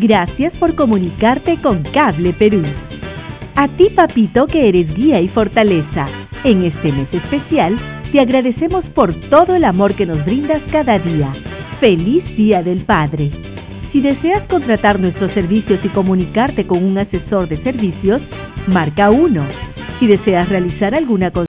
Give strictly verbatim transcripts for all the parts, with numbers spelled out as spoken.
Gracias por comunicarte con Cable Perú. A ti, papito, que eres guía y fortaleza. En este mes especial, te agradecemos por todo el amor que nos brindas cada día. ¡Feliz Día del Padre! Si deseas contratar nuestros servicios y comunicarte con un asesor de servicios, marca uno. Si deseas realizar alguna consulta,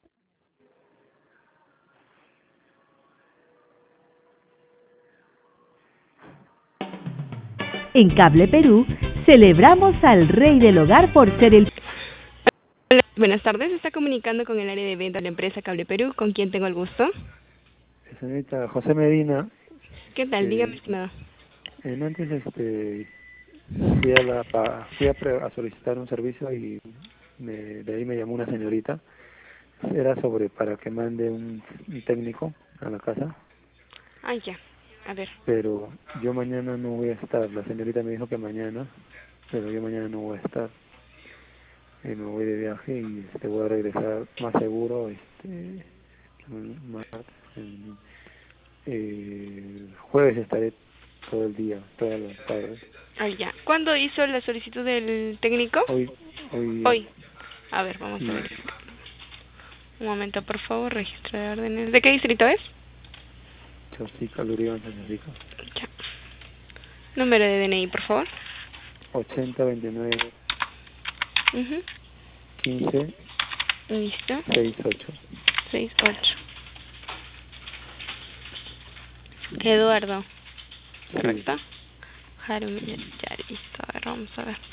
en Cable Perú, celebramos al Rey del Hogar por ser el... Hola, buenas tardes. Se está comunicando con el área de venta de la empresa Cable Perú. ¿Con quién tengo el gusto? Señorita José Medina. ¿Qué tal? Eh, Dígame, estimado. en antes este, fui, a, la, pa, fui a, pre, a solicitar un servicio y me, de ahí me llamó una señorita. Era sobre para que mande un, un técnico a la casa. Ah, ya. A ver. Pero yo mañana no voy a estar. La señorita me dijo que mañana, pero yo mañana no voy a estar. Eh, me voy de viaje y este, voy a regresar más seguro este más, el, el jueves estaré todo el día, toda la tarde. Ah, ya. ¿Cuándo hizo la solicitud del técnico? Hoy. Hoy. Hoy. A ver, vamos a ver. Un momento, por favor. Registro de órdenes. ¿De qué distrito es? Chosica, Lurión, San Rico. Ya. Número de D N I, por favor. ochenta veintinueve Uh-huh. quince Listo. sesenta y ocho. seis ocho. Eduardo. ¿Correcto? Sí. Jarum, ya, ya, listo. A ver, vamos a ver.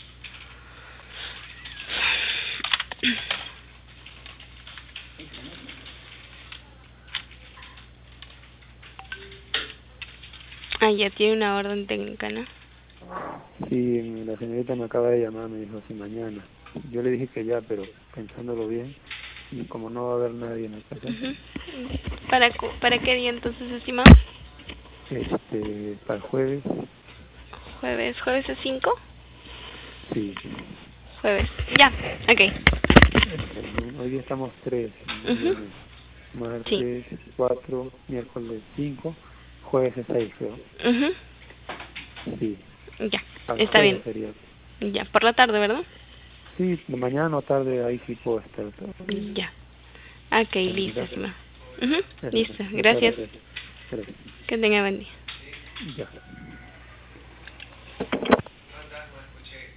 Ah, ya tiene una orden técnica, ¿no? Sí, la señorita me acaba de llamar, me dijo si mañana. Yo le dije que ya, pero pensándolo bien, y como no va a haber nadie en la casa. Uh-huh. ¿Para, ¿Para qué día entonces, estimado? Este, para el jueves. ¿Jueves? ¿Jueves es cinco? Sí. Jueves. Ya, ok. Este, hoy día estamos tres. Uh-huh. Martes sí. cuatro, miércoles cinco, jueves es seis, creo. Uh-huh. Sí. Ya, Al está bien. Sería. Ya, por la tarde, ¿verdad? Sí, de mañana o tarde ahí sí puedo estar. Ya. Ok, sí, listo, gracias. estimado. Uh-huh. Listo, Gracias. gracias. Gracias. Que tenga buen día. Ya.